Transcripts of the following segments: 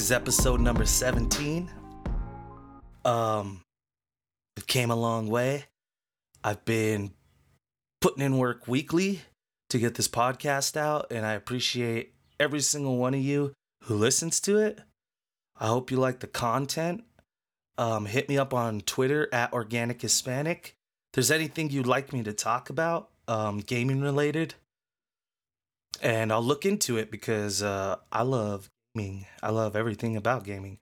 is episode number 17. It came a long way. I've been putting in work weekly to get this podcast out, and I appreciate every single one of you who listens to it. I hope you like the content. Hit me up on Twitter at Organic Hispanic. If there's anything you'd like me to talk about, gaming related, and I'll look into it because I love gaming. I love everything about gaming.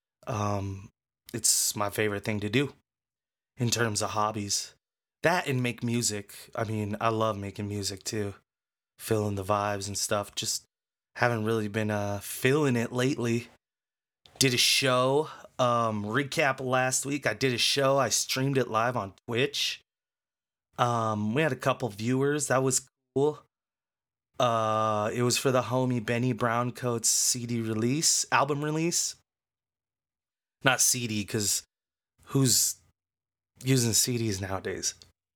It's my favorite thing to do in terms of hobbies. That and make music. I mean, I love making music too. Feeling the vibes and stuff. Just haven't really been feeling it lately. Did a show. Recap last week. I did a show. I streamed it live on Twitch. We had a couple viewers. That was cool. It was for the homie Benny Browncoat's album release. Not CD, because who's using CDs nowadays?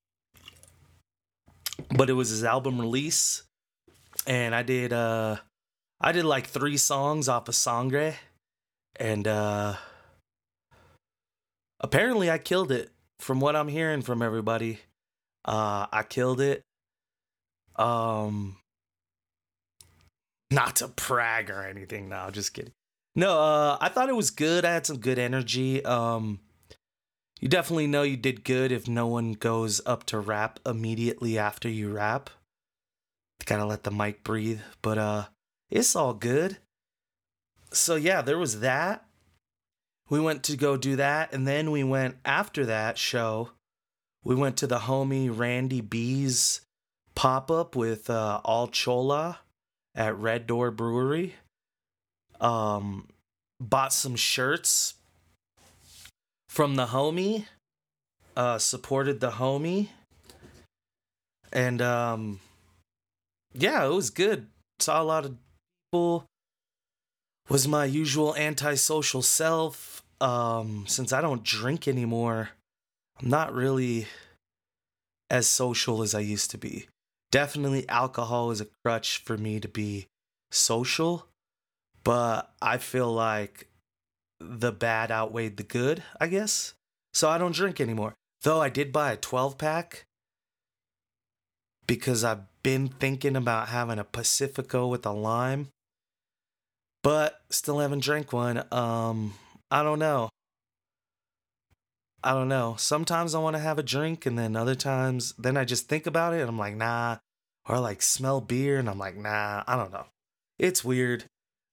But it was his album release, and I did like 3 songs off of Sangre, and apparently I killed it. From what I'm hearing from everybody, I killed it. Not to brag or anything. No, just kidding. No, I thought it was good. I had some good energy. You definitely know you did good if no one goes up to rap immediately after you rap. Gotta let the mic breathe. But it's all good. So yeah, there was that. We went to go do that, and then we went after that show. We went to the homie Randy B's pop-up with All Chola at Red Door Brewery. Bought some shirts from the homie. Supported the homie. And yeah, it was good. Saw a lot of people. Was my usual antisocial self. Since I don't drink anymore, I'm not really as social as I used to be. Definitely alcohol is a crutch for me to be social, but I feel like the bad outweighed the good, I guess. So I don't drink anymore. Though I did buy a 12-pack because I've been thinking about having a Pacifico with a lime, but still haven't drank one. I don't know. Sometimes I want to have a drink, and then other times, then I just think about it, and I'm like, nah. Or I like smell beer, and I'm like, nah. I don't know. It's weird.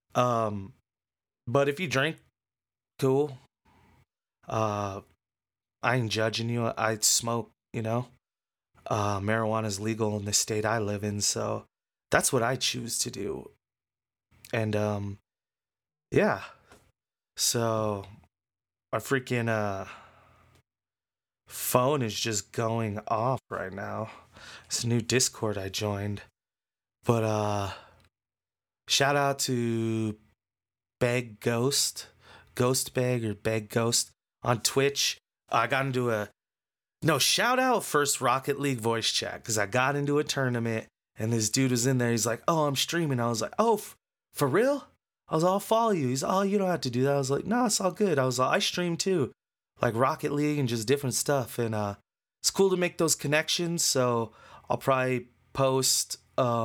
But if you drink, cool. I ain't judging you. I smoke, marijuana is legal in the state I live in, so that's what I choose to do. And yeah. So our freaking phone is just going off right now. It's a new Discord I joined. But shout out to Beg Ghost Beg or Beg Ghost on Twitch. I got into shout out first Rocket League voice chat, because I got into a tournament and this dude was in there. He's like, oh, I'm streaming. I was like, oh, for real? I was like, I'll follow you. He's like, oh, you don't have to do that. I was like, no, it's all good. I was like, I stream too, like Rocket League and just different stuff. And it's cool to make those connections. So I'll probably post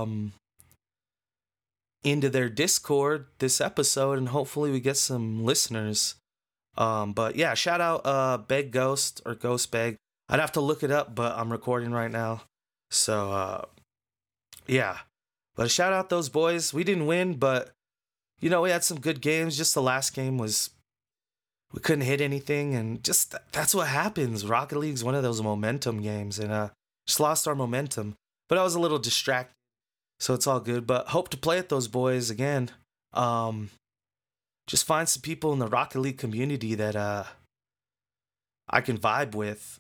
into their Discord this episode, and hopefully we get some listeners. But yeah, shout out Beg Ghost or Ghost Beg. I'd have to look it up, but I'm recording right now. So yeah. But shout out those boys. We didn't win, but we had some good games. Just the last game was we couldn't hit anything, and just that's what happens. Rocket League's one of those momentum games, and just lost our momentum. But I was a little distracted, so it's all good. But hope to play with those boys again. Just find some people in the Rocket League community that I can vibe with.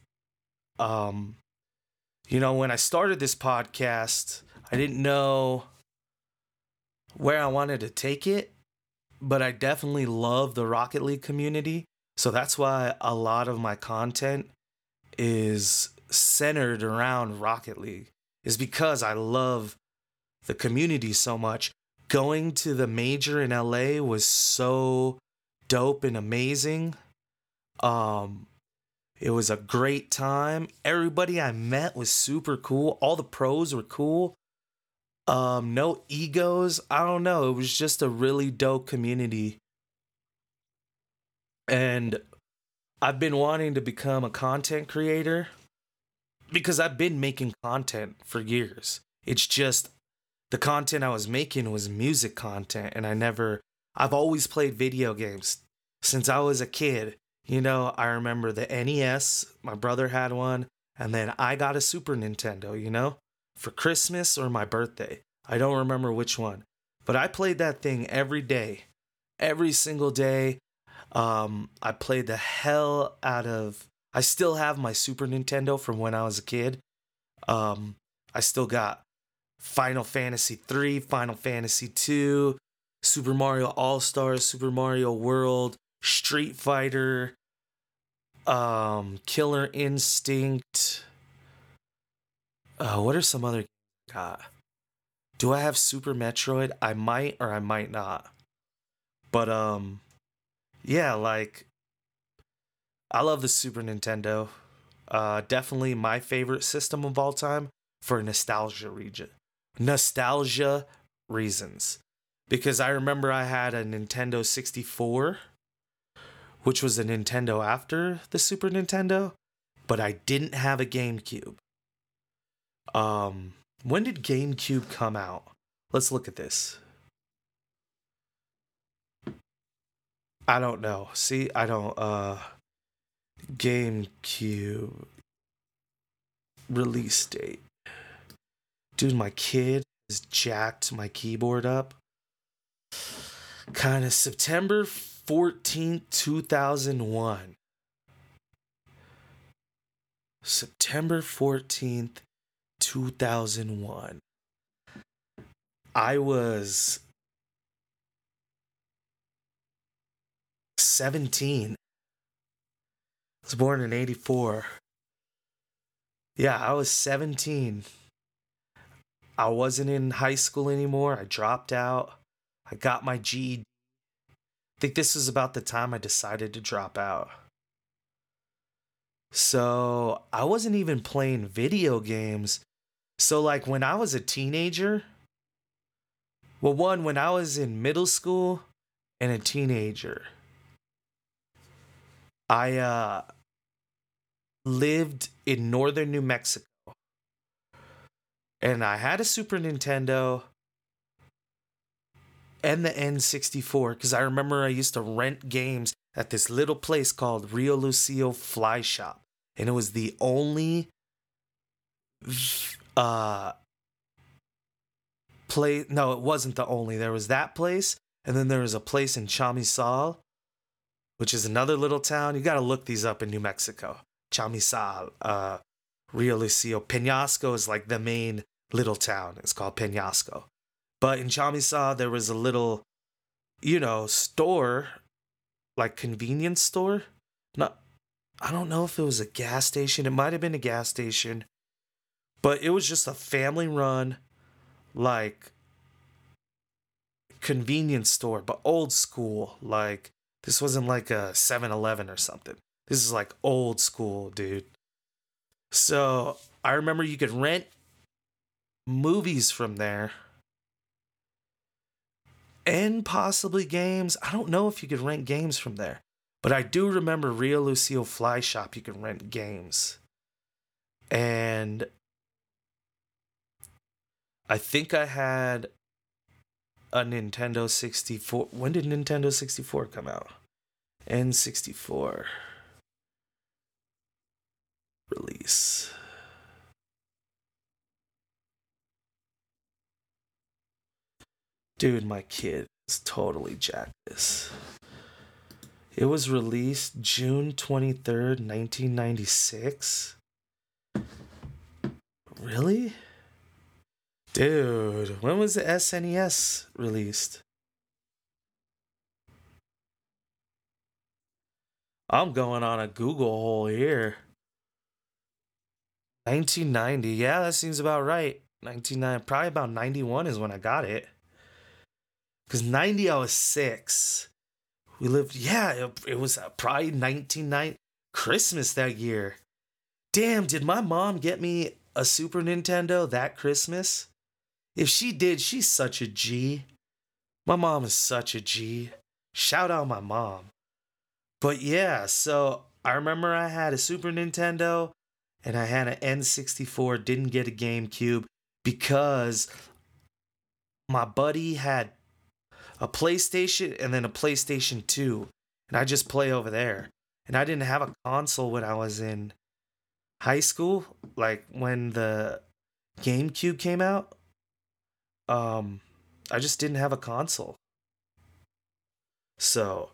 When I started this podcast, I didn't know where I wanted to take it, but I definitely love the Rocket League community. So that's why a lot of my content is centered around Rocket League, is because I love the community so much. going to the major in LA was so dope and amazing. Um, it was a great time. Everybody I met was super cool. All the pros were cool. No egos. I don't know. It was just a really dope community. And I've been wanting to become a content creator because I've been making content for years. It's just the content I was making was music content, and I've always played video games since I was a kid. I remember the NES, my brother had one, and then I got a Super Nintendo, for Christmas or my birthday. I don't remember which one, but I played that thing every day, every single day. I played the hell out of. I still have my Super Nintendo from when I was a kid. I still got Final Fantasy 3, Final Fantasy 2, Super Mario All-Stars, Super Mario World, Street Fighter, Killer Instinct. What are some other games I got? Do I have Super Metroid? I might or I might not. But yeah, like I love the Super Nintendo. Definitely my favorite system of all time for nostalgia reasons. Because I remember I had a Nintendo 64, which was a Nintendo after the Super Nintendo, but I didn't have a GameCube. When did GameCube come out? Let's look at this. I don't know. See, I don't GameCube release date. Dude, my kid has jacked my keyboard up. Kind of September 14th, 2001. September 14th, 2001. I was 17. I was born in 84. Yeah, I was 17. I wasn't in high school anymore. I dropped out. I got my GED. I think this was about the time I decided to drop out. So I wasn't even playing video games. So, like, when I was a teenager, when I was in middle school and a teenager, I lived in northern New Mexico. And I had a Super Nintendo and the N64 because I remember I used to rent games at this little place called Rio Lucio Fly Shop. And it was the only play. No, it wasn't the only. There was that place, and then there was a place in Chamizal, which is another little town. You got to look these up in New Mexico. Chamizal, Rio Lucio. Peñasco is like the main little town. It's called Peñasco. But in Chamizal, there was a little, store, like convenience store. I don't know if it was a gas station. It might have been a gas station. But it was just a family run, like, convenience store, but old school. Like, this wasn't like a 7-Eleven or something. This is like old school, dude. So I remember you could rent movies from there. And possibly games. I don't know if you could rent games from there. But I do remember Rio Lucio Fly Shop, you could rent games. And I think I had a Nintendo 64. When did Nintendo 64 come out? N64 release. Dude, my kid is totally jacked this. It was released June 23rd, 1996. Really? Dude, when was the SNES released? I'm going on a Google hole here. 1990. Yeah, that seems about right. 1990, probably about 91 is when I got it. Because 90, I was 6. We lived, yeah, it was probably 1990, Christmas that year. Damn, did my mom get me a Super Nintendo that Christmas? If she did, she's such a G. My mom is such a G. Shout out my mom. But yeah, so I remember I had a Super Nintendo and I had an N64, didn't get a GameCube because my buddy had a PlayStation and then a PlayStation 2. And I just play over there. And I didn't have a console when I was in high school, like when the GameCube came out. I just didn't have a console. So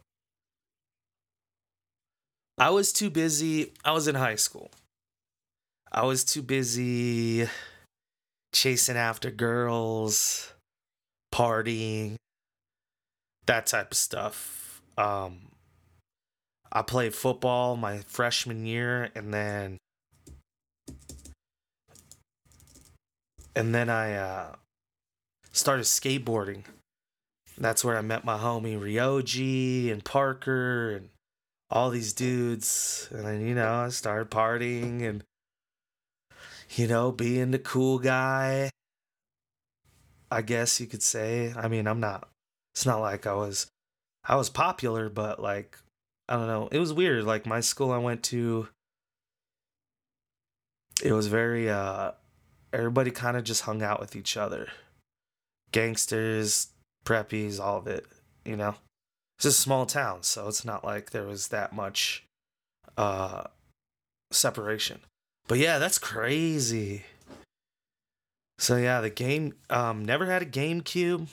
I was too busy. I was in high school. I was too busy chasing after girls, partying, that type of stuff. I played football my freshman year, and then I started skateboarding. That's where I met my homie Ryoji and Parker and all these dudes. And then, I started partying and, being the cool guy, I guess you could say. I mean, it's not like I was popular, but like, I don't know. It was weird. Like my school I went to, it was very, everybody kind of just hung out with each other. Gangsters, preppies, all of it, you know? It's a small town, so it's not like there was that much uh separation. But yeah, that's crazy. So yeah, the game never had a GameCube.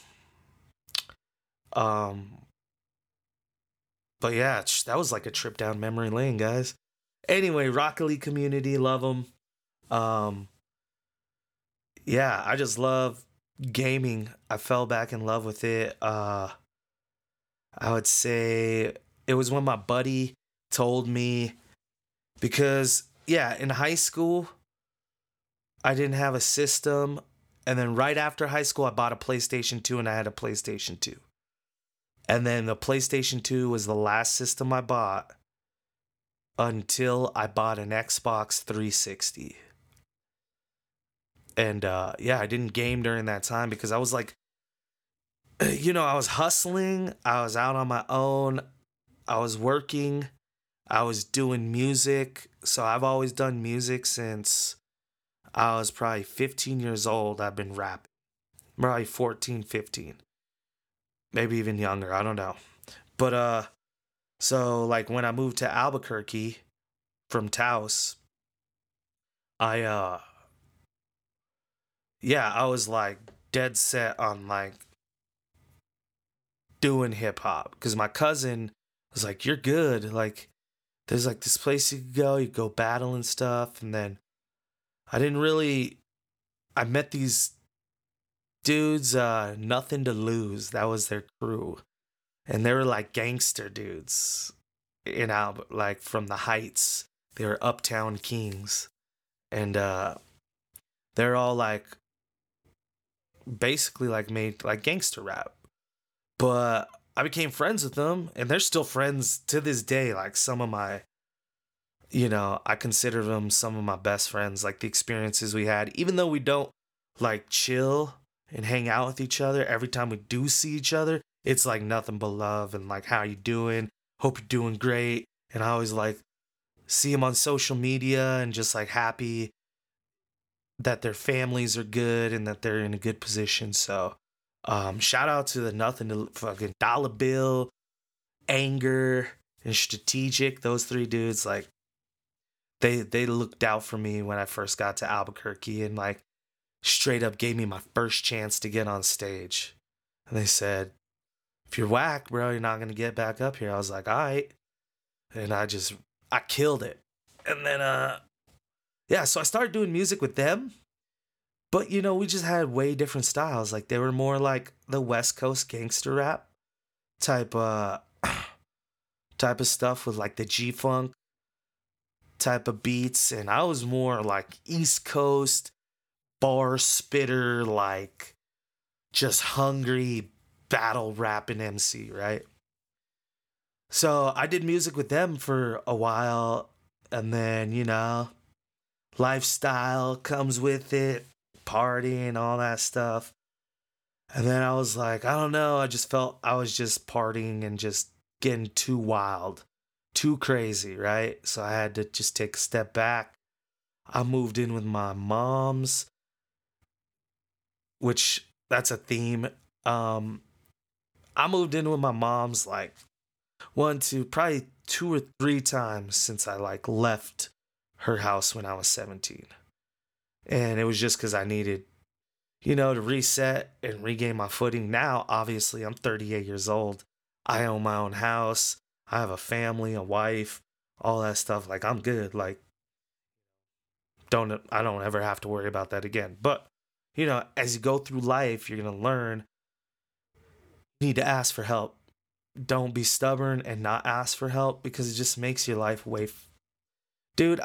Um but yeah, that was like a trip down memory lane, guys. Anyway, Rocket League community, love them. Um yeah, I just love gaming. I fell back in love with it. I would say it was when my buddy told me, because yeah, in high school I didn't have a system, and then right after high school I bought a PlayStation 2 and I had a PlayStation 2. And then the PlayStation 2 was the last system I bought until I bought an Xbox 360. And yeah, I didn't game during that time because I was like, I was hustling, I was out on my own, I was working, I was doing music. So I've always done music since I was probably 15 years old. I've been rapping. Probably 14, 15. Maybe even younger, I don't know. But so like when I moved to Albuquerque from Taos, I yeah, I was like dead set on like doing hip hop cuz my cousin was like, "You're good. Like there's like this place you go battle and stuff." And then I didn't really I met these dudes, Nothing to Lose. That was their crew. And they were like gangster dudes, like from the Heights. They were uptown kings. And they're all like basically like made like gangster rap. But I became friends with them and they're still friends to this day. Like some of my, I consider them some of my best friends, like the experiences we had, even though we don't like chill and hang out with each other. Every time we do see each other, it's like nothing but love and like, how you doing? Hope you're doing great. And I always like see them on social media and just like happy that their families are good and that they're in a good position. So shout out to the Nothing to fucking Dollar Bill, Anger, and Strategic. Those three dudes, like they looked out for me when I first got to Albuquerque and like straight up gave me my first chance to get on stage. And they said, "If you're whack, bro, you're not gonna get back up here." I was like, "All right," and I killed it. And then yeah, so I started doing music with them. But we just had way different styles. Like they were more like the West Coast gangster rap type type of stuff with like the G-Funk type of beats, and I was more like East Coast bar spitter, like just hungry battle rapping MC, right? So I did music with them for a while, and then, lifestyle comes with it, partying, all that stuff. And then I was like, I don't know, I just felt I was just partying and just getting too wild, too crazy, right? So I had to just take a step back. I moved in with my mom's, which that's a theme. Um, I moved in with my mom's like probably two or three times since I like left her house when I was 17. And it was just because I needed, to reset and regain my footing. Now, obviously, I'm 38 years old. I own my own house. I have a family, a wife, all that stuff. Like, I'm good. Like, I don't ever have to worry about that again. But, as you go through life, you're going to learn you need to ask for help. Don't be stubborn and not ask for help because it just makes your life Dude,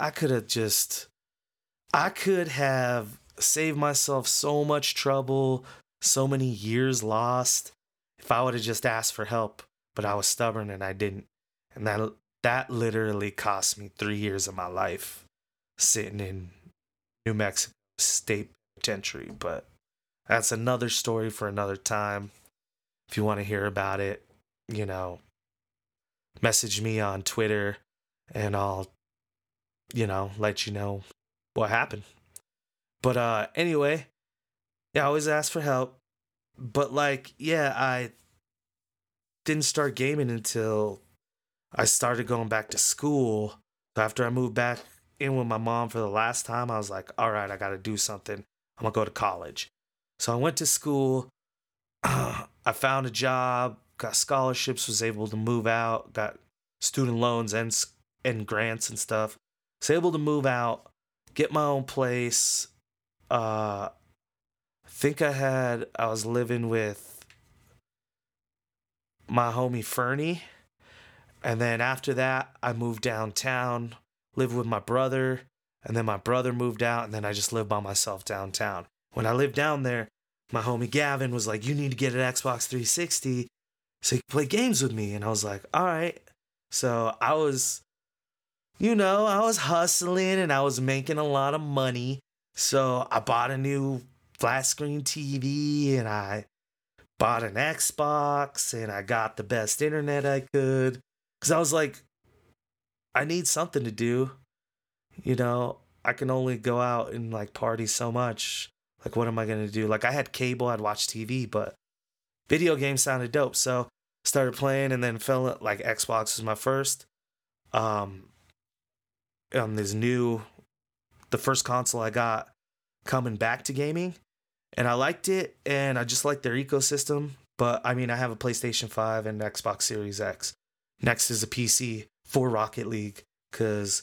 I could have saved myself so much trouble, so many years lost if I would have just asked for help, but I was stubborn and I didn't. And that literally cost me 3 years of my life sitting in New Mexico State Penitentiary, but that's another story for another time. If you want to hear about it, you know, message me on Twitter and I'll, let you know what happened. But anyway, yeah, I always ask for help. But like, yeah, I didn't start gaming until I started going back to school. So after I moved back in with my mom for the last time, I was like, all right, I got to do something. I'm going to go to college. So I went to school. I found a job, got scholarships, was able to move out, got student loans and grants and stuff. Was able to move out, get my own place. I think I was living with my homie Fernie. And then after that, I moved downtown, lived with my brother. And then my brother moved out. And then I just lived by myself downtown. When I lived down there, my homie Gavin was like, you need to get an Xbox 360 so you can play games with me. And I was like, all right. So I was hustling and I was making a lot of money. So I bought a new flat screen TV and I bought an Xbox and I got the best internet I could. Because I was like, I need something to do. I can only go out and like party so much. Like, what am I going to do? Like, I had cable, I'd watch TV, but video games sounded dope. So started playing and then like Xbox was my first. On the first console I got coming back to gaming. And I liked it, and I just liked their ecosystem. But I mean, I have a PlayStation 5 and Xbox Series X. Next is a PC for Rocket League, because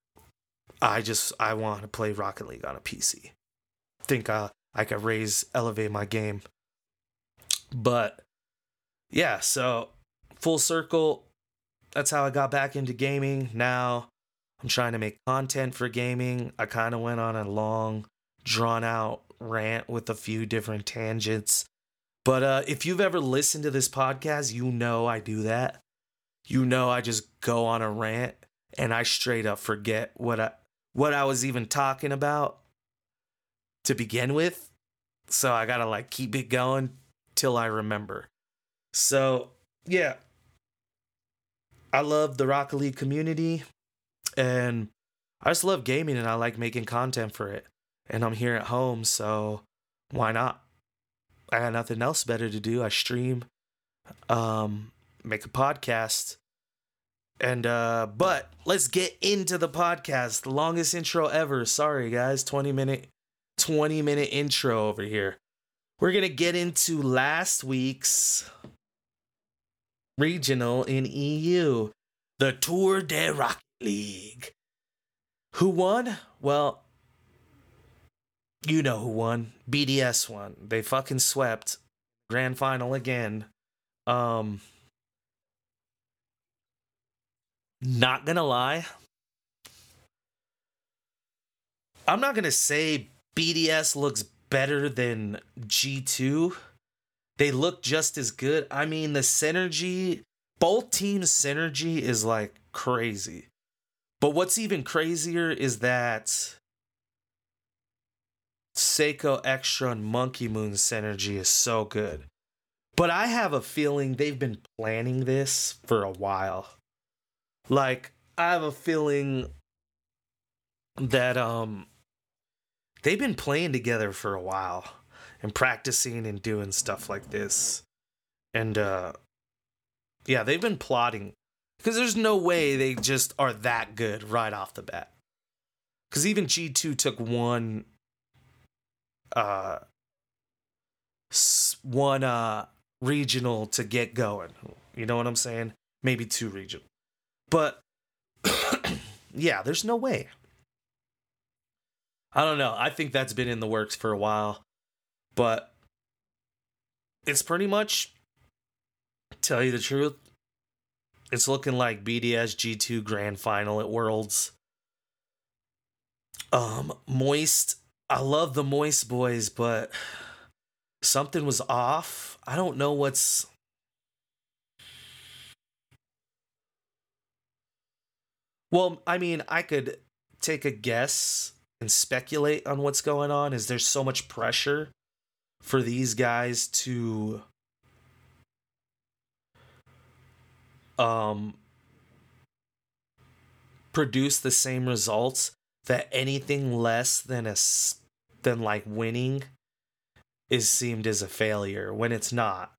I want to play Rocket League on a PC. Think I could elevate my game. But yeah, so full circle, that's how I got back into gaming. Now I'm trying to make content for gaming. I kind of went on a long, drawn out rant with a few different tangents. But if you've ever listened to this podcast, I do that. I just go on a rant and I straight up forget what I was even talking about to begin with. So I gotta like keep it going till I remember. So yeah, I love the Rocket League community and I just love gaming and I like making content for it. And I'm here at home, so why not? I got nothing else better to do. I stream, make a podcast. And but let's get into the podcast. The longest intro ever. Sorry guys, 20-minute intro over here. We're going to get into last week's regional in EU, the Tour de Rocket League. Who won? Well, you know who won. BDS won. They fucking swept. Grand final again. Not gonna lie. I'm not gonna say BDS looks better than G2 They look just as good. I mean, the synergy, both teams' synergy is like crazy. But what's even crazier is that Seiko Extra and Monkey Moon synergy is so good. But I have a feeling they've been planning this for a while. Like, I have a feeling that they've been playing together for a while and practicing and doing stuff like this. And yeah, they've been plotting because there's no way they just are that good right off the bat. Because even G2 took one regional to get going. You know what I'm saying? Maybe 2 regional. But yeah, there's no way. I don't know. I think that's been in the works for a while. But it's pretty much, tell you the truth, it's looking like BDS G2 Grand Final at Worlds. Moist. I love the Moist boys, but something was off. I don't know what's... Well, I mean, I could take a guess and speculate on what's going on. Is there so much pressure for these guys to produce the same results, that anything less than like winning is seemed as a failure when it's not.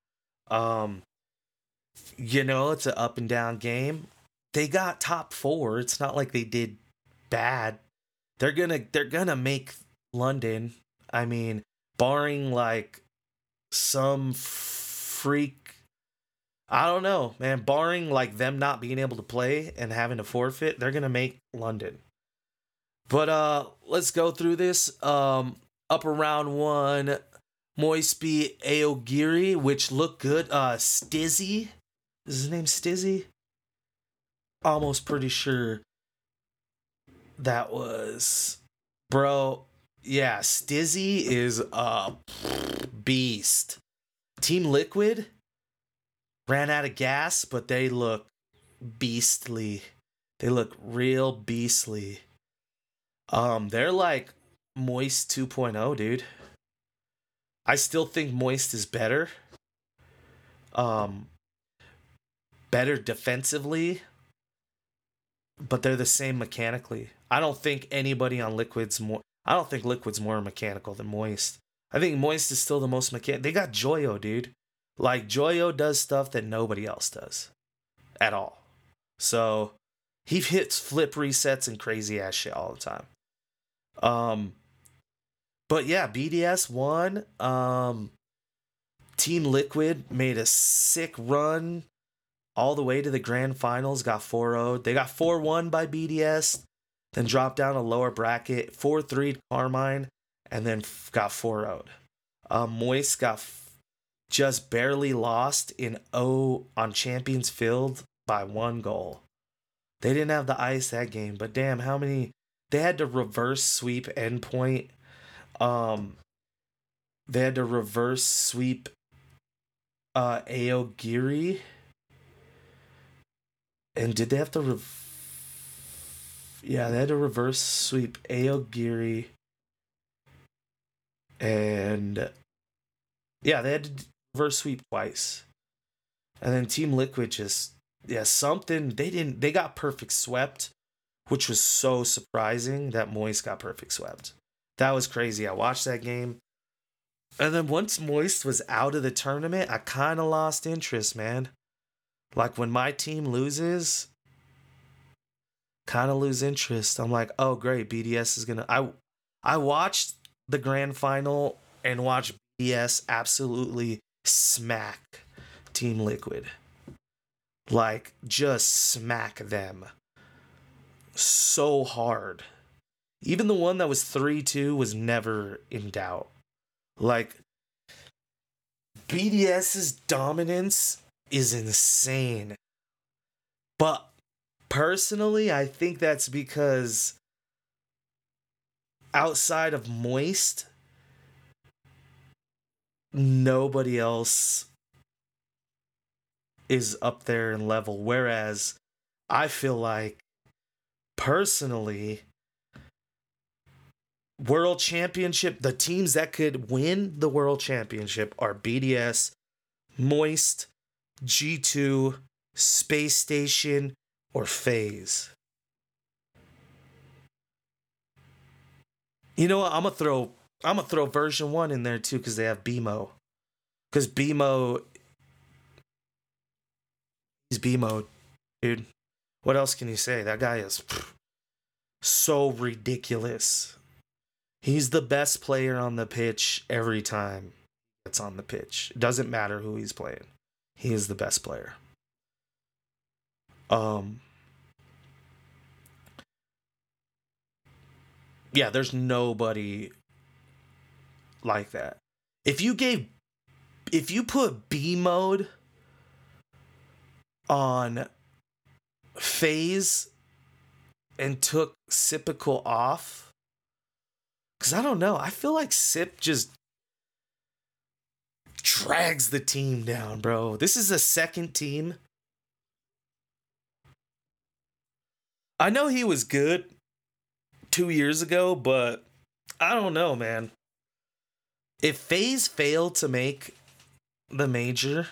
You know, it's an up and down game. They got top 4. It's not like they did bad. They're gonna make London. I mean, barring like some freak, I don't know, man. Barring like them not being able to play and having to forfeit, they're gonna make London. But let's go through this. Upper round 1, Moist beat Aogiri, which looked good. Stizzy, is his name Stizzy? Almost pretty sure that was, bro. Yeah, Stizzy is a beast. Team Liquid ran out of gas, but they look beastly. They look real beastly. They're like Moist 2.0, dude. I still think Moist is better. Better defensively, but they're the same mechanically. I don't think anybody on Liquid's more... I don't think Liquid's more mechanical than Moist. I think Moist is still the most mechanical. They got Joyo, dude. Like, Joyo does stuff that nobody else does. At all. So, he hits flip resets and crazy ass shit all the time. But yeah, BDS won. Team Liquid made a sick run all the way to the grand finals, got 4-0'd. They got 4-1 by BDS, then dropped down a lower bracket, 4-3'd Carmine, and then got 4-0'd. Moist got just barely lost in on Champions Field by 1 goal. They didn't have the ice that game, but damn, how many... They had to reverse sweep Endpoint. They had to reverse sweep Aogiri. And did they have to yeah, they had to reverse sweep Aogiri. And yeah, they had to reverse sweep twice. And then Team Liquid just, yeah, something, they got perfect swept, which was so surprising that Moist got perfect swept. That was crazy. I watched that game. And then once Moist was out of the tournament, I kind of lost interest, man. Like, when my team loses, kind of lose interest. I'm like, oh, great, BDS is going to... I watched the grand final and watched BDS absolutely smack Team Liquid. Like, just smack them so hard. Even the one that was 3-2 was never in doubt. Like, BDS's dominance is insane. But personally, I think that's because outside of Moist, nobody else is up there in level. Whereas I feel like, personally, World Championship, the teams that could win the World Championship are BDS, Moist, G2, Space Station, or FaZe. You know what? I'm gonna throw version 1 in there too, because they have BMO. Because BMO, he's BMO, dude. What else can you say? That guy is so ridiculous. He's the best player on the pitch every time it's on the pitch. It doesn't matter who he's playing. He is the best player. Yeah, there's nobody like that. If you put B mode on FaZe and took Sipical off, because I don't know, I feel like Sip just drags the team down, bro. This is a second team. I know he was good 2 years ago, but I don't know, man. If FaZe failed to make the major,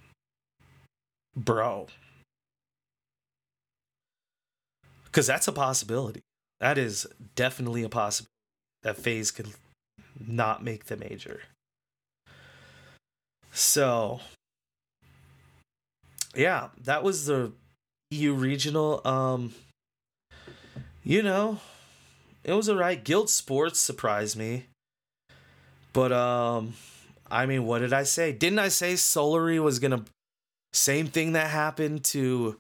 bro, because that's a possibility. That is definitely a possibility that FaZe could not make the major. So, yeah, that was the EU regional. You know, it was alright. Guild Sports surprised me. But, I mean, what did I say? Didn't I say Solary was gonna... Same thing that happened to...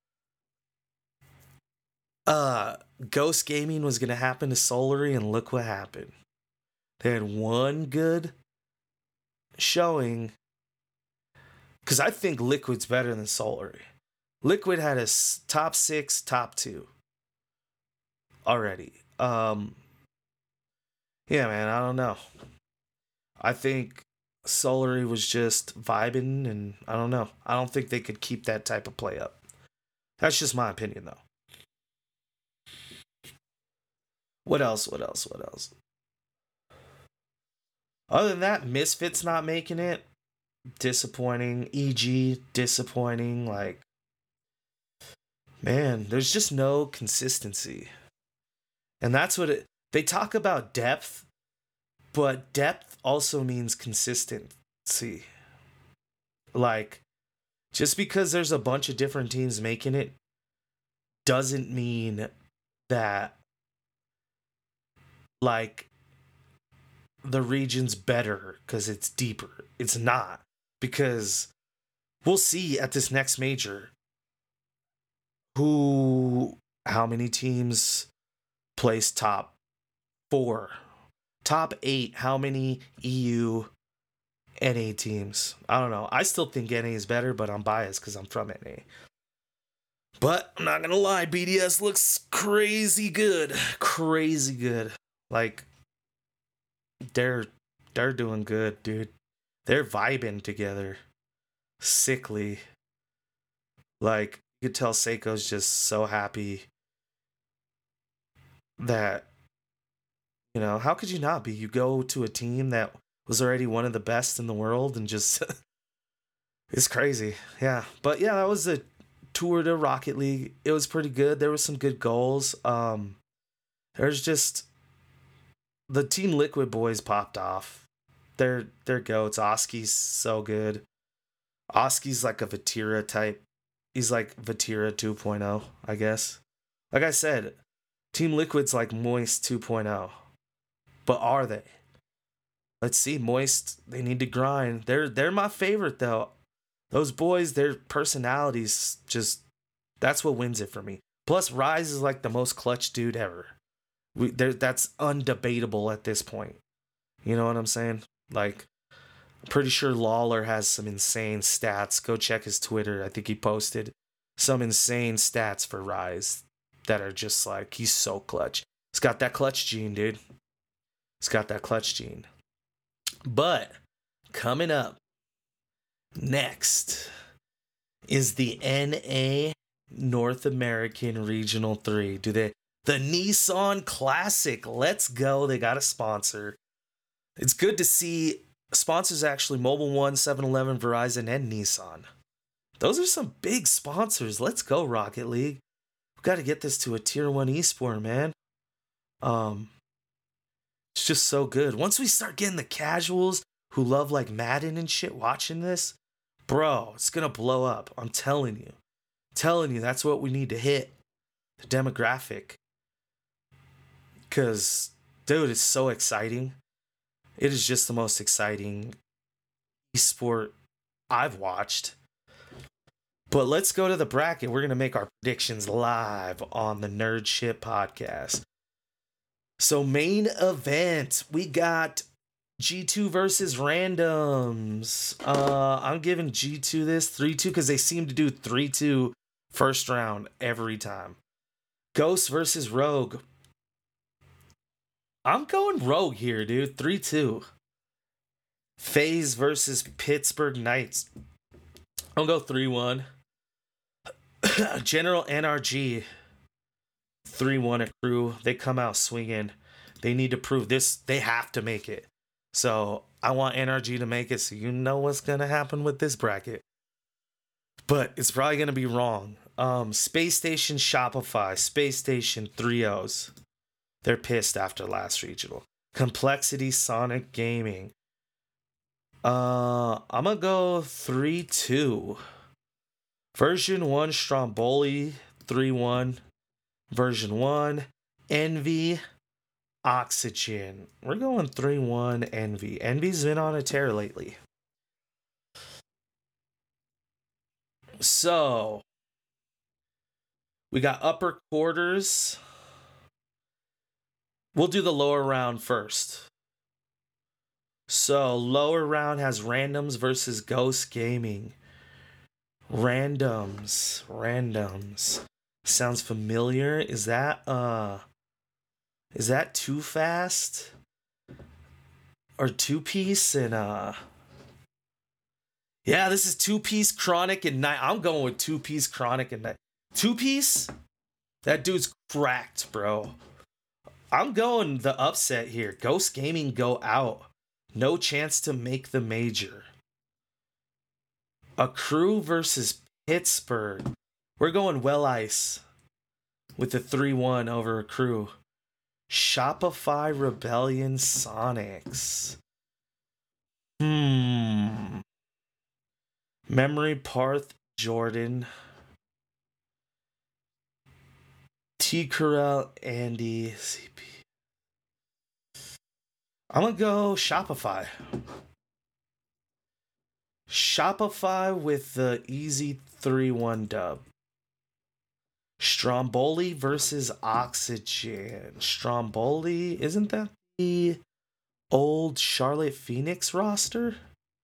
Ghost Gaming was gonna happen to Solary, and look what happened. They had one good showing. Because I think Liquid's better than Solary. Liquid had a top 6, top 2. Already. Yeah, man, I don't know. I think Solary was just vibing, and I don't know. I don't think they could keep that type of play up. That's just my opinion, though. What else? Other than that, Misfits not making it. Disappointing. EG, disappointing. Like, man, there's just no consistency. And that's what it... They talk about depth, but depth also means consistency. Like, just because there's a bunch of different teams making it doesn't mean that, like, the region's better because it's deeper. It's not. Because we'll see at this next major how many teams place top 4. Top 8, how many EU NA teams? I don't know. I still think NA is better, but I'm biased because I'm from NA. But I'm not gonna lie, BDS looks crazy good. Crazy good. Like, they're doing good, dude. They're vibing together. Sickly. Like, you could tell Seiko's just so happy that, you know, how could you not be? You go to a team that was already one of the best in the world and just... It's crazy. Yeah. But yeah, that was a tour to Rocket League. It was pretty good. There was some good goals. There's just... The Team Liquid boys popped off. They're goats. Oski's so good. Oski's like a Vatira type. He's like Vatira 2.0, I guess. Like I said, Team Liquid's like Moist 2.0. But are they? Let's see. Moist, they need to grind. They're my favorite, though. Those boys, their personalities, just... That's what wins it for me. Plus, Rise is like the most clutch dude ever. That's undebatable at this point. You know what I'm saying? Like, I'm pretty sure Lawler has some insane stats. Go check his Twitter. I think he posted some insane stats for Rise that are just like, he's so clutch. He's got that clutch gene, dude. He's got that clutch gene. But coming up next is the NA North American Regional 3. The Nissan Classic. Let's go. They got a sponsor. It's good to see sponsors actually Mobile One, 7-Eleven, Verizon, and Nissan. Those are some big sponsors. Let's go, Rocket League. We've got to get this to a tier 1 esport, man. It's just so good. Once we start getting the casuals who love like Madden and shit watching this, bro, it's gonna blow up. I'm telling you. That's what we need to hit. The demographic. Because, dude, it's so exciting. It is just the most exciting esport I've watched. But let's go to the bracket. We're going to make our predictions live on the Nerd Shit podcast. So main event, we got G2 versus Randoms. I'm giving G2 this 3-2 because they seem to do 3-2 first round every time. Ghost versus Rogue. I'm going Rogue here, dude. 3-2. FaZe versus Pittsburgh Knights. I'll go 3-1. General NRG. 3-1 at Crew. They come out swinging. They need to prove this. They have to make it. So I want NRG to make it, so you know what's going to happen with this bracket. But it's probably going to be wrong. Space Station Shopify. Space Station 3-0s. They're pissed after last regional. Complexity Sonic Gaming. I'm going to go 3-2. Version 1 Stromboli 3-1. Version 1 Envy Oxygen. We're going 3-1 Envy. Envy's been on a tear lately. So, we got upper quarters. We'll do the lower round first. So, lower round has Randoms versus Ghost Gaming. Randoms. Sounds familiar. Is that Too Fast? Or Two Piece and yeah, this is Two Piece, Chronic, and Night. I'm going with Two Piece, Chronic, and Night. Two Piece? That dude's cracked, bro. I'm going the upset here. Ghost Gaming go out. No chance to make the major. A Crew versus Pittsburgh. We're going Well Ice with the 3-1 over A Crew. Shopify Rebellion Sonics. Memory Parth Jordan. T. Corel Andy CP. I'm going to go Shopify. Shopify with the easy 3-1 dub. Stromboli versus Oxygen. Stromboli, isn't that the old Charlotte Phoenix roster?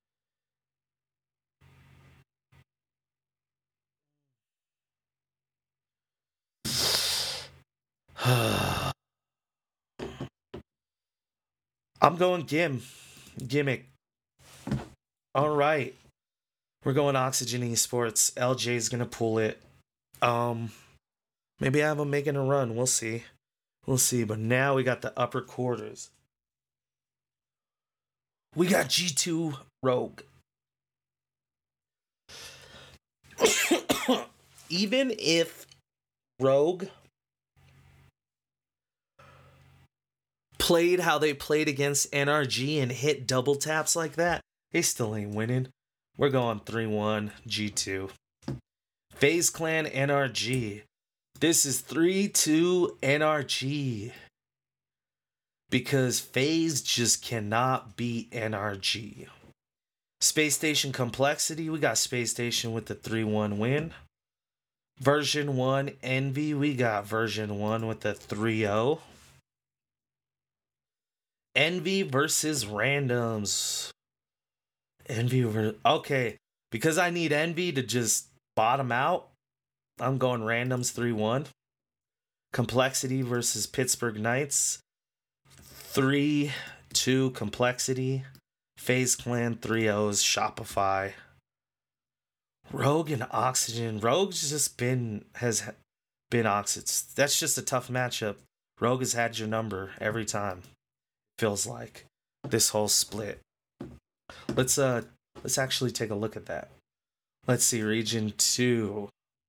I'm going Gimmick. All right. We're going Oxygen Esports. LJ's going to pull it. Maybe I have them making a run. We'll see. But now we got the upper quarters. We got G2 Rogue. Even if Rogue played how they played against NRG and hit double taps like that, they still ain't winning. We're going 3-1 G2. FaZe Clan NRG. This is 3-2 NRG. Because FaZe just cannot beat NRG. Space Station Complexity. We got Space Station with the 3-1 win. Version 1 Envy. We got Version 1 with the 3-0. Envy versus Randoms. Okay. Because I need Envy to just bottom out, I'm going Randoms 3-1. Complexity versus Pittsburgh Knights. 3-2 Complexity. FaZe Clan 3-0s, Shopify. Rogue and Oxygen. Rogue's just has been Oxys. That's just a tough matchup. Rogue has had your number every time. Feels like this whole split. Let's actually take a look at that. Let's see, Region 2.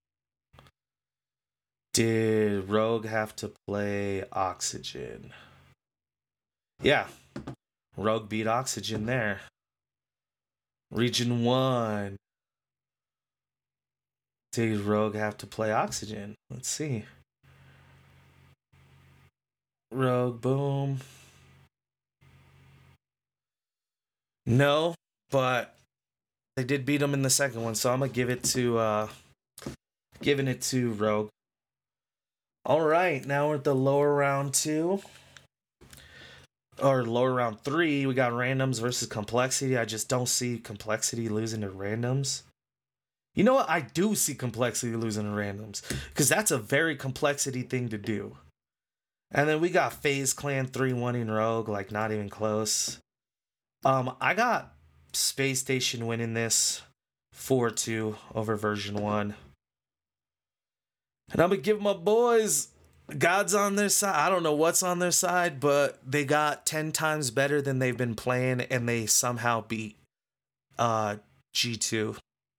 Did Rogue have to play Oxygen? Yeah. Rogue beat Oxygen there. Region 1. Did Rogue have to play Oxygen? Let's see. Rogue, boom. No, but they did beat him in the second one, so I'm gonna give it to giving it to Rogue. All right, now we're at the lower round 2. Or lower round 3, we got randoms versus complexity. I just don't see complexity losing to randoms. You know what? I do see complexity losing to randoms, because that's a very complexity thing to do. And then we got FaZe Clan 3-1 in Rogue, like not even close. I got Space Station winning this 4-2 over version 1. And I'm gonna give my boys God's on their side. I don't know what's on their side, but they got 10 times better than they've been playing, and they somehow beat G2.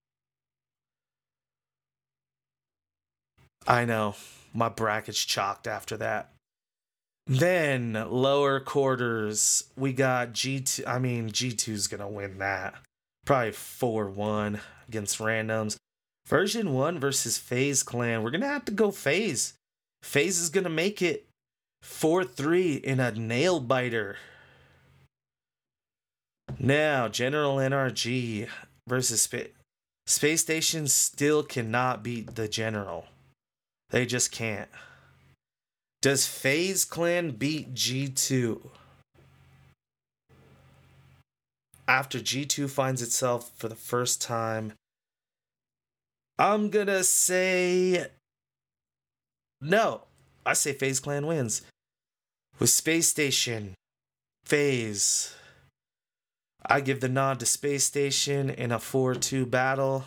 I know. My bracket's chalked after that. Then, lower quarters, we got G2. I mean, G2's gonna win that. Probably 4-1 against randoms. Version 1 versus FaZe Clan. We're gonna have to go FaZe. FaZe is gonna make it 4-3 in a nail biter. Now, General NRG versus Space Station still cannot beat the General. They just can't. Does FaZe Clan beat G2? After G2 finds itself for the first time, I'm gonna say no. I say FaZe Clan wins. With Space Station, FaZe. I give the nod to Space Station in a 4-2 battle.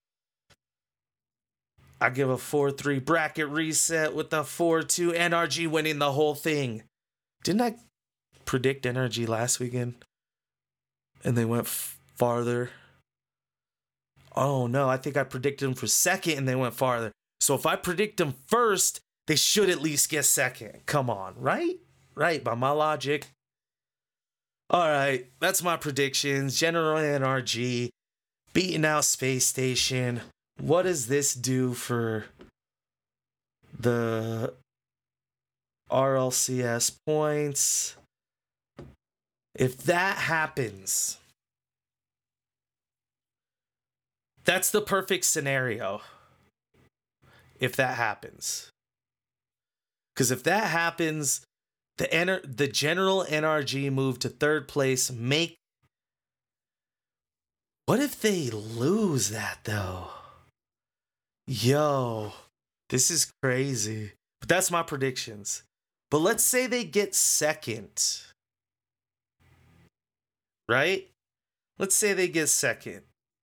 I give a 4-3 bracket reset with the 4-2 NRG winning the whole thing. Didn't I predict NRG last weekend? And they went farther. Oh no, I think I predicted them for second and they went farther. So if I predict them first, they should at least get second. Come on, right? Right, by my logic. All right, that's my predictions. General NRG beating out Space Station. What does this do for the RLCS points? If that happens, that's the perfect scenario. If that happens. Because if that happens, the general NRG move to third place. What if they lose that though? Yo, this is crazy. But that's my predictions. But let's say they get second. Right? Let's say they get second.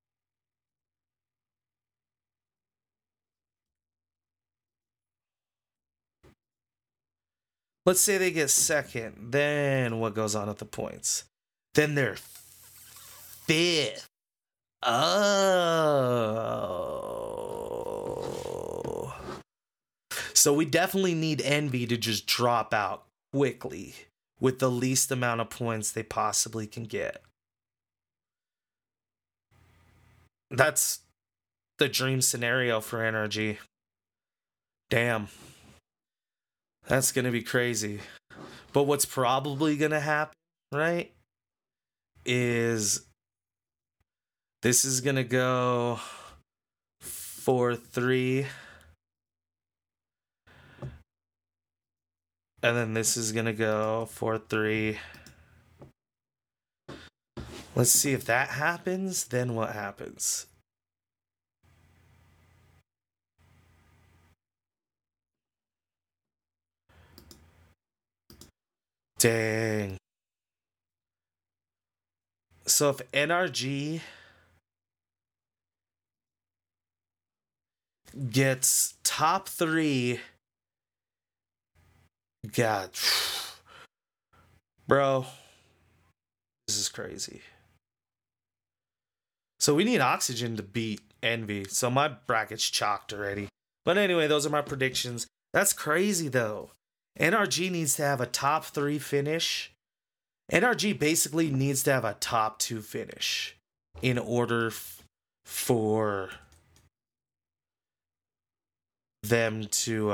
Let's say they get second. Then what goes on at the points? Then they're fifth. Oh. So we definitely need Envy to just drop out quickly with the least amount of points they possibly can get. That's the dream scenario for NRG. Damn. That's going to be crazy. But what's probably going to happen, right, is this is going to go 4-3. And then this is going to go 4-3. Let's see if that happens. Then what happens? Dang. So if NRG gets top 3, God, bro, this is crazy. So we need Oxygen to beat Envy. So my bracket's chalked already. But anyway, those are my predictions. That's crazy though. NRG needs to have a top 3 finish. NRG basically needs to have a top 2 finish in order for them to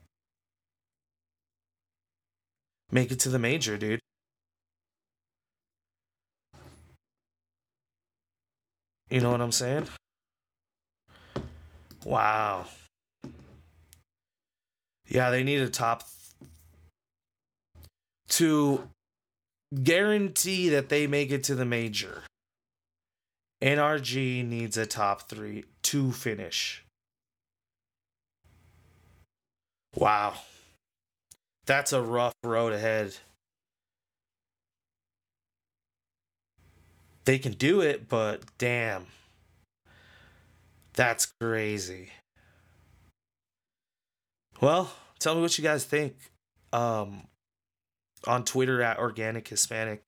make it to the major, dude. You know what I'm saying? Wow. Yeah, they need a top to guarantee that they make it to the major. NRG needs a top 2 finish. Wow. That's a rough road ahead. They can do it, but damn. That's crazy. Well, tell me what you guys think. On Twitter at Organic Hispanic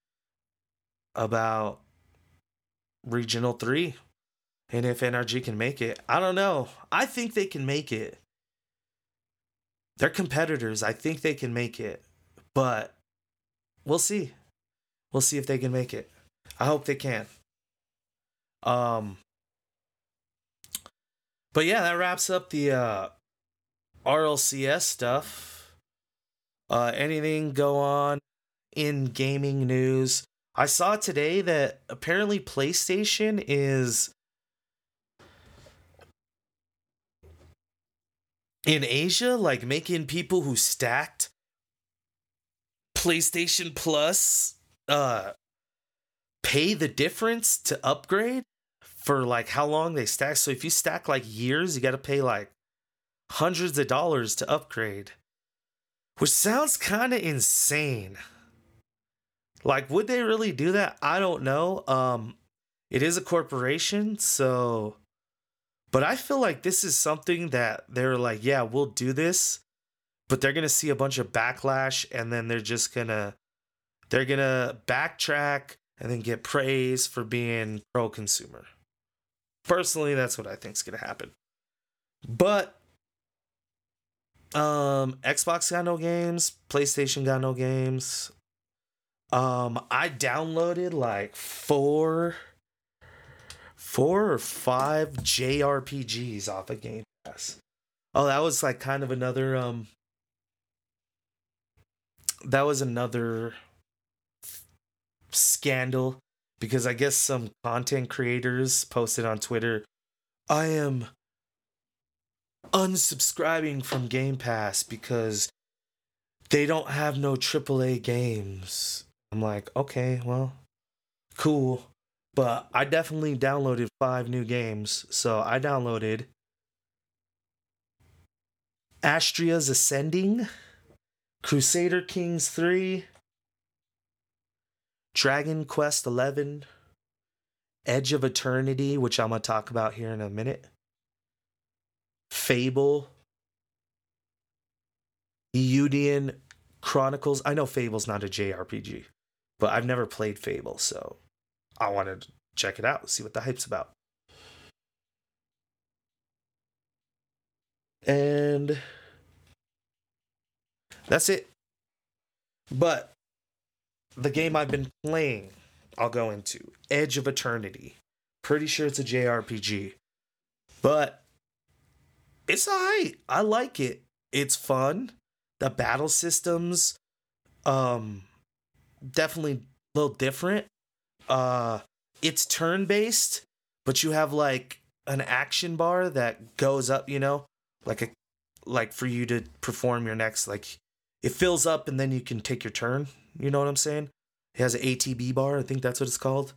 about Regional 3 and if NRG can make it. I don't know. I think they can make it. They're competitors. I think they can make it. But we'll see. We'll see if they can make it. I hope they can. But yeah, that wraps up the RLCS stuff. Anything go on in gaming news? I saw today that apparently PlayStation is in Asia, like making people who stacked PlayStation Plus pay the difference to upgrade for like how long they stack. So if you stack like years, you got to pay like hundreds of dollars to upgrade, which sounds kind of insane. Like, would they really do that? I don't know. It is a corporation, so, but I feel like this is something that they're like, yeah, we'll do this, but they're gonna see a bunch of backlash, and then they're gonna backtrack and then get praise for being pro-consumer. Personally, that's what I think is gonna happen. But Xbox got no games, PlayStation got no games. I downloaded like four or five JRPGs off of Game Pass. Oh, that was like kind of another that was another scandal because I guess some content creators posted on Twitter, I am unsubscribing from Game Pass because they don't have no AAA games. I'm like, okay, well, cool. But I definitely downloaded 5 new games. So I downloaded Astria's Ascending, Crusader Kings 3, Dragon Quest 11, Edge of Eternity, which I'm going to talk about here in a minute, Fable, Eudian Chronicles. I know Fable's not a JRPG, but I've never played Fable, so I wanted to check it out, see what the hype's about. And that's it. But the game I've been playing, I'll go into Edge of Eternity. Pretty sure it's a JRPG, but it's alright. I like it. It's fun. The battle systems, definitely a little different. It's turn-based, but you have like an action bar that goes up, you know, like for you to perform your next, like it fills up and then you can take your turn. You know what I'm saying? It has an ATB bar. I think that's what it's called.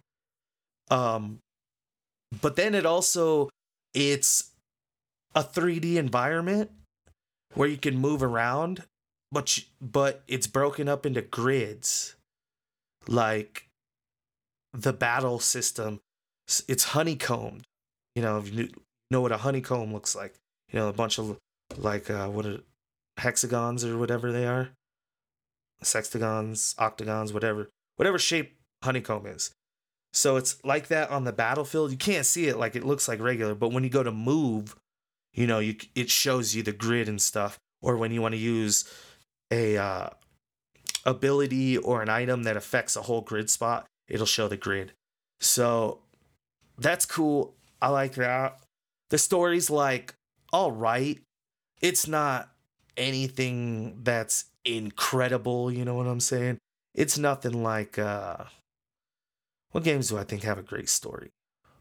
But then it's a 3D environment where you can move around, but it's broken up into grids. Like the battle system, it's honeycombed. If you know what a honeycomb looks like, a bunch of like what are hexagons or whatever they are, sextagons, octagons, whatever shape honeycomb is. So it's like that on the battlefield. You can't see it, like it looks like regular, but when you go to move, it shows you the grid and stuff. Or when you want to use a ability or an item that affects a whole grid spot, it'll show the grid. So that's cool. I like that. The story's like all right. It's not anything that's incredible, you know what I'm saying? It's nothing like what games do I think have a great story?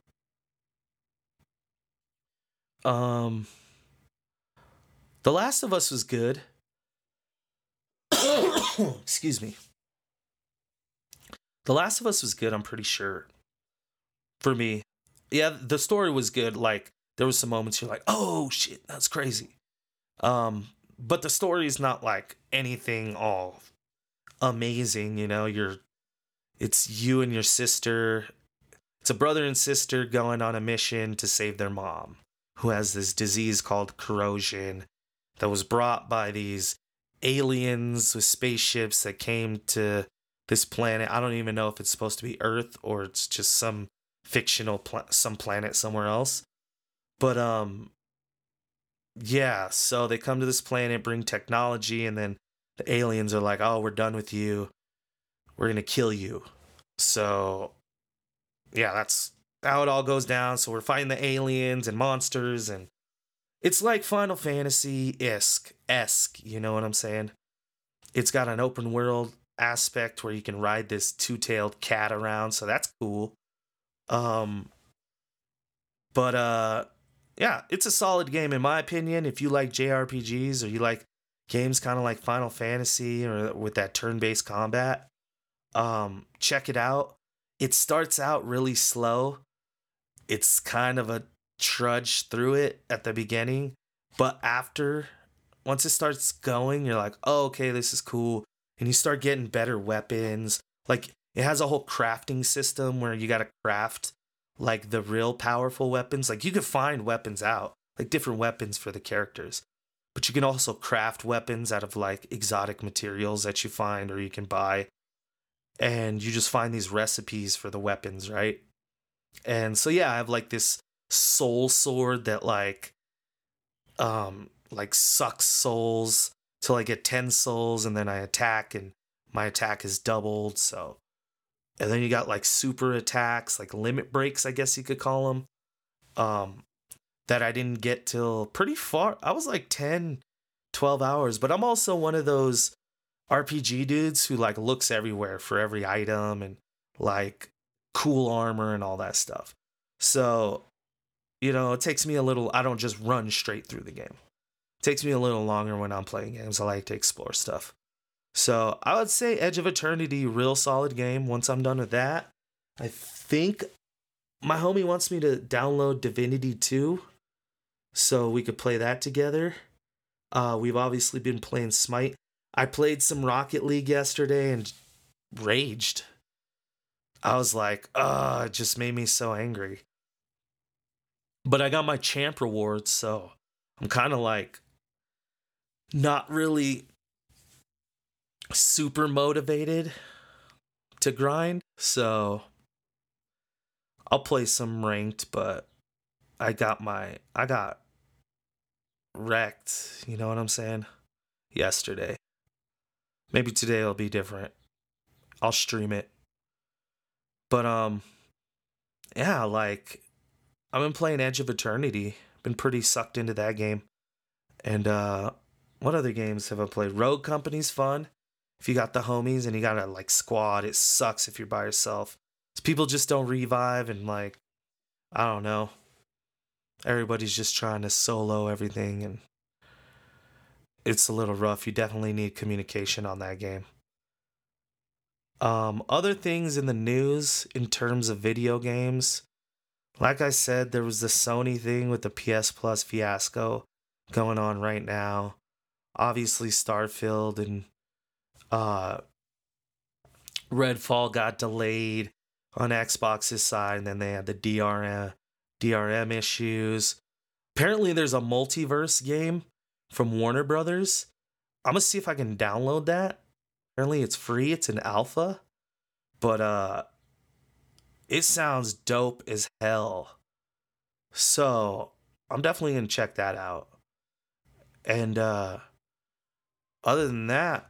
Um The Last of Us was good. Excuse me. The Last of Us was good, I'm pretty sure. For me. Yeah, the story was good. Like there was some moments you're like, "Oh shit, that's crazy." But the story is not like anything all amazing, it's you and your sister. It's a brother and sister going on a mission to save their mom, who has this disease called corrosion that was brought by these aliens with spaceships that came to this planet. I don't even know if it's supposed to be Earth or it's just some fictional some planet somewhere else. But yeah, so they come to this planet, bring technology, and then the aliens are like, "Oh, we're done with you. We're gonna kill you." So yeah, that's how it all goes down. So we're fighting the aliens and monsters, and it's like Final Fantasy esque. You know what I'm saying? It's got an open world aspect where you can ride this two-tailed cat around, so that's cool. Um, but yeah, it's a solid game in my opinion. If you like JRPGs or you like games kind of like Final Fantasy or with that turn-based combat, check it out. It starts out really slow. It's kind of a trudge through it at the beginning, but once it starts going, you're like, "Oh, okay, this is cool." And you start getting better weapons. Like it has a whole crafting system where you got to craft like the real powerful weapons. Like you could find weapons out, like different weapons for the characters. But you can also craft weapons out of like exotic materials that you find or you can buy. And you just find these recipes for the weapons, right? And so yeah, I have like this soul sword that like sucks souls till I get 10 souls and then I attack and my attack is doubled. So and then you got like super attacks, like limit breaks, I guess you could call them. Um that I didn't get till pretty far. I was like 10, 12 hours, but I'm also one of those RPG dudes who like looks everywhere for every item and like cool armor and all that stuff. So, it takes me a little, I don't just run straight through the game. It takes me a little longer when I'm playing games. I like to explore stuff. So, I would say Edge of Eternity, real solid game. Once I'm done with that, I think my homie wants me to download Divinity 2 so we could play that together. We've obviously been playing Smite. I played some Rocket League yesterday and raged. I was like, it just made me so angry. But I got my champ rewards, so I'm kind of like not really super motivated to grind. So I'll play some ranked, but I got wrecked, you know what I'm saying? Yesterday. Maybe today will be different. I'll stream it. But yeah, like I've been playing Edge of Eternity. Been pretty sucked into that game. And what other games have I played? Rogue Company's fun. If you got the homies and you got a like squad, it sucks if you're by yourself. People just don't revive and like I don't know. Everybody's just trying to solo everything and it's a little rough. You definitely need communication on that game. Other things in the news in terms of video games. Like I said, there was the Sony thing with the PS Plus fiasco going on right now. Obviously, Starfield and uh, Redfall got delayed. on Xbox's side, and then they had the DRM issues. Apparently, there's a multiverse game from Warner Brothers. I'm gonna see if I can download that. Apparently, it's free. It's an alpha, but it sounds dope as hell. So I'm definitely gonna check that out. And other than that,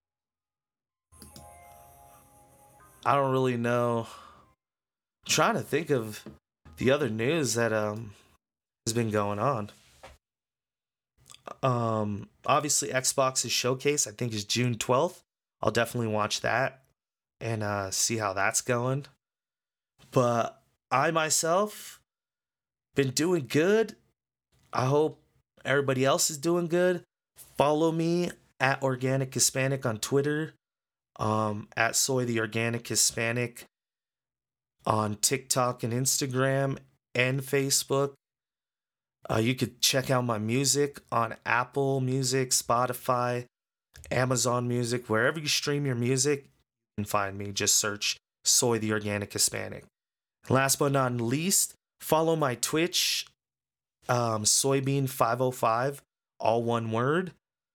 I don't really know. I'm trying to think of the other news that has been going on. Obviously Xbox's showcase I think is June 12th. I'll definitely watch that and see how that's going. But I myself been doing good. I hope everybody else is doing good. Follow me at Organic Hispanic on Twitter. At Soy the Organic Hispanic on TikTok and Instagram and Facebook. You could check out my music on Apple Music, Spotify, Amazon Music, wherever you stream your music, you can find me. Just search Soy the Organic Hispanic. Last but not least, follow my Twitch, Soybean505, all one word.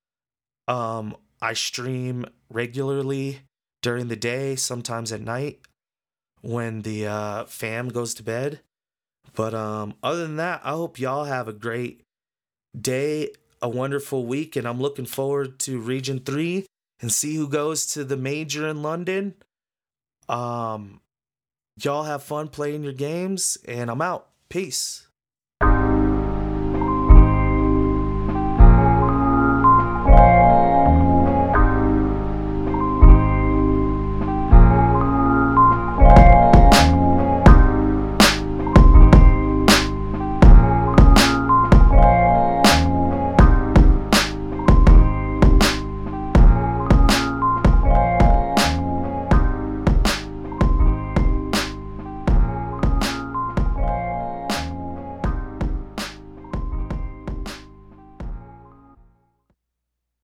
I stream regularly during the day, sometimes at night when the fam goes to bed. But other than that, I hope y'all have a great day, a wonderful week, and I'm looking forward to Region 3 and see who goes to the major in London. Y'all have fun playing your games, and I'm out. Peace.